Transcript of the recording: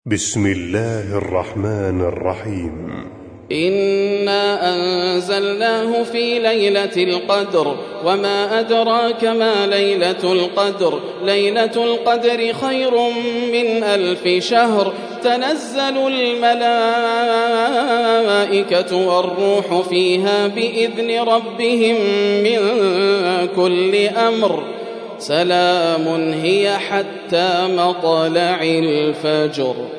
بسم الله الرحمن الرحيم. إنا أنزلناه في ليلة القدر وما أدراك ما ليلة القدر. ليلة القدر خير من 1000 شهر. تنزل الملائكة والروح فيها بإذن ربهم من كل أمر. سلام هي حتى مطلع الفجر.